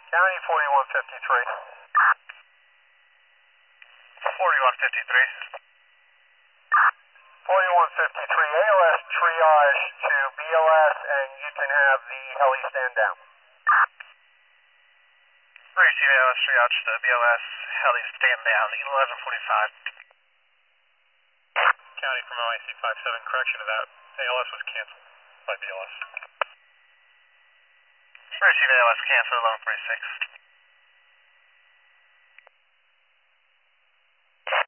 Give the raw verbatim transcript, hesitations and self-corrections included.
County forty-one fifty-three. forty-one fifty-three. forty-one fifty-three, A L S triage to B L S, and you can have the heli stand down. Receive A L S triage to B L S, heli stand down, eleven forty-five. County from O I C five seven, correction to that. A L S was canceled by B L S. Receive A L S cancel, eleven forty-six.